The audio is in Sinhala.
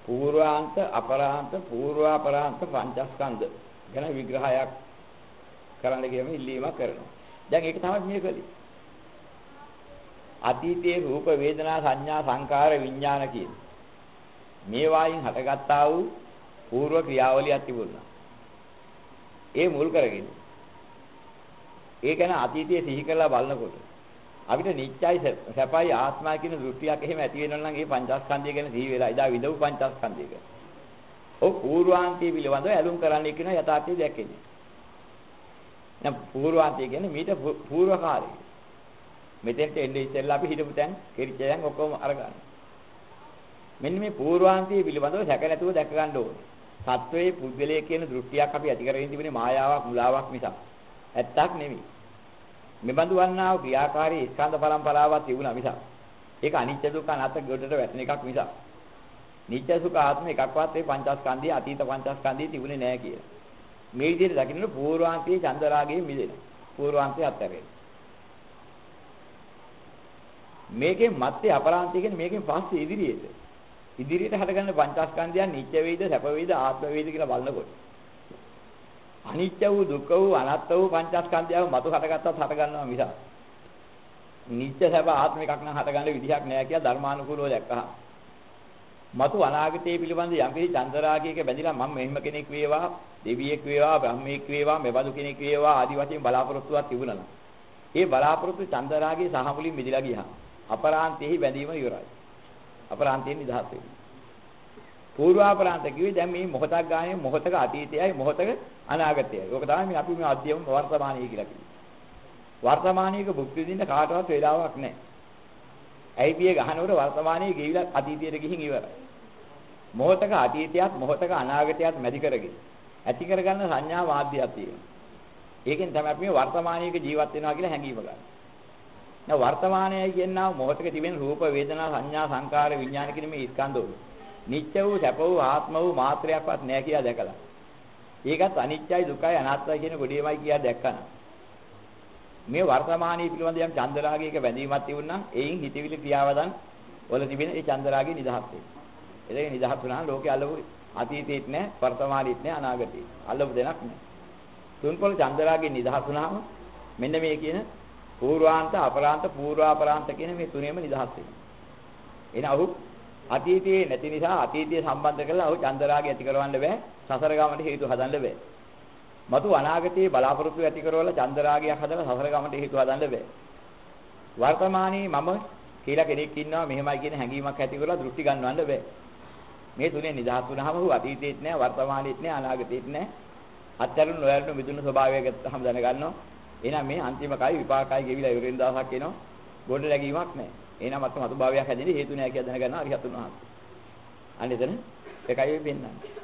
පූර්වාන්ත අපරාන්ත පූර්වාපරාන්ත පංචස්කන්ධ ගැන විග්‍රහයක් කරන්න කියම ඉල්ලීමක් කරනවා. දැන් ඒක තමයි මේ කලේ. අතීතයේ රූප වේදනා සංඥා සංකාර විඥාන කියන මේ වයින් හටගත්තා වූ పూర్ව ක්‍රියාවලියක් තිබුණා. ඒ මුල් කරගෙන ඒ ගැන අතීතයේ සිහි කරලා බලනකොට අපිට නිත්‍යයි සැපයි ආත්මයි කියන දෘෂ්ටියක් එහෙම ඇති වෙනවා නම් ඒ පංචස්කන්ධය ගැන සිහි වෙලා ඉදා විදව් පංචස්කන්ධය ගැන. ඔව් పూర్වාන්තයේ පිළිබඳව ඇලුම් කරන්න කියන යථාර්ථය දැක්කේ. දැන් పూర్වාන්තය කියන්නේ මීට పూర్වකාලේ. මෙතෙන්ට එන්නේ ඉස්සෙල්ලා අපි හිටපු තැන් කිරිච්චයන් ඔක්කොම අරගන්න. මෙන්න මේ పూర్වාන්තයේ පිළිබඳව සැක නැතුව දැක ගන්න ඕනේ. සත්වයේ පුද්ගලයේ කියන දෘෂ්ටියක් අපි ඇති කරගෙන තිබෙන්නේ මායාවක් මුලාවක් නිසා. ඇත්තක් නෙමෙයි. මෙබඳු වන්නා වූ ක්‍රියාකාරී ස්කන්ධ පරම්පරාවක් තිබුණා මිසක්. ඒක අනිත්‍ය දුක්ඛ අනාත්ම ගොඩට වැටෙන එකක් මිසක්. නිත්‍ය සුඛ ආත්ම එකක්වත් මේ පංචස්කන්ධයේ අතීත පංචස්කන්ධයේ තිබුණේ නැහැ කියලා. මේ විදිහට දකින්න పూర్වාන්තයේ චන්දරාගයේ මිදෙනවා. పూర్වාන්තයේ අත්හැරෙනවා. මේකෙන් මැත්තේ අපරාන්තය කියන්නේ මේකෙන් පස්සේ ඉදිරියට හටගන්න පංචස්කන්ධයන් නිත්‍ය වේද සැප වේද ආත්ම වේද කියලා බලනකොට අනිත්‍ය වූ දුක්ඛ වූ අනාත්ම වූ පංචස්කන්ධයව මතු හටගත්තත් හට ගන්නවා මිසක් නිත්‍ය සැප ආත්ම එකක් නම් හටගන්න විදිහක් නැහැ කියලා ධර්මානුකූලව දැක්කහම මතු අනාගතයේ පිළිබඳ යම්කිසි චන්දරාගයක බැඳිලා මම මෙහෙම කෙනෙක් වේවා දෙවියෙක් වේවා බ්‍රහ්මෙක් වේවා මෙබඳු කෙනෙක් වේවා ආදි වශයෙන් බලාපොරොත්තුවක් තිබුණා නම් ඒ බලාපොරොත්තු චන්දරාගයේ සහ මුලින් මිදලා ගියා අපරාන්තෙහි බැඳීම ඉවරයි අපරාන්තයෙන් නිදහස් වෙනවා. పూర్වාපරාන්ත කිව්වේ දැන් මේ මොහොතක් ගානේ මොහොතක අතීතයයි මොහොතක අනාගතයයි. ඕක තමයි මේ අපි මේ අධ්‍යයන වර්තමානීය කියලා කියන්නේ. වර්තමානීයක භුක්ති විඳින්න කාටවත් වේලාවක් නැහැ. ඇයිපිය ගහනකොට වර්තමානීය ගෙවිලා අතීතයට ගිහින් ඉවරයි. මොහොතක අතීතයත් මොහොතක අනාගතයත් මැදි කරගෙන ඇති කරගන්න සංඥා මාධ්‍යයක් තියෙනවා. ඒකෙන් තමයි අපි මේ වර්තමානීයක ජීවත් වෙනවා කියලා හැඟීම ගන්න. දැන් වර්තමානයයි කියනවා මොහොතක තිබෙන රූප වේදනා සංඥා සංකාර විඥාන කියන මේ ස්කන්ධවල නිත්‍ය වූ සැප වූ ආත්ම වූ මාත්‍රයක්වත් නැහැ කියලා දැකලා. ඒකත් අනිත්‍යයි දුකයි අනාත්මයි කියන කොටියමයි කියලා දැක්කන. මේ වර්තමානයේ පිළිබඳ යම් චන්දරාගයක බැඳීමක් තිබුණා නම් එයින් හිතවිලි ක්‍රියාවදන් වල තිබෙන ඒ චන්දරාගය නිදහස් වෙනවා. ඒක නිදහස් වුණාම ලෝකේ අල්ලපු අතීතෙත් නැහැ වර්තමානෙත් නැහැ අනාගතෙත්. අල්ලපු දෙයක් නැහැ. තුන්කොළ චන්දරාගය නිදහස් වුණාම මෙන්න මේ කියන పూర్වාන්ත අපරාන්ත పూర్වාපරාන්ත කියන මේ තුනේම නිදහස් වෙනවා. එන අහු අතීතයේ නැති නිසා අතීතයේ සම්බන්ධ කරලා අහු චන්දරාගය ඇති කරවන්න බෑ. සසර ගමනට හේතු හදන්න බෑ. මතු අනාගතයේ බලාපොරොත්තු ඇති කරවලා චන්දරාගයක් හදලා සසර ගමනට හේතු හදන්න බෑ. වර්තමානයේ මම කියලා කෙනෙක් ඉන්නවා මෙහෙමයි කියන හැඟීමක් ඇති කරලා දෘෂ්ටි ගන්නවන්න බෑ. මේ තුනේ නිදහස් වුණාම අහු අතීතයේත් නෑ වර්තමානයේත් නෑ අනාගතයේත් නෑ. අත්‍යරුණ නොයරුණු මිදුණු ස්වභාවය ගත්තාම දැනගන්නවා. එහෙනම් මේ අන්තිම කයි විපාකයි ගෙවිලා ඉවරින් දවසක් එනවා. ගොඩ නැගීමක් නැහැ. එහෙනම් අත්ම අතුභාවයක් හැදෙන්නේ හේතු නැහැ කියලා දැනගන්නවා අරිහතුන් වහන්සේ. අන්න එතන ඒකයි වෙන්නේ.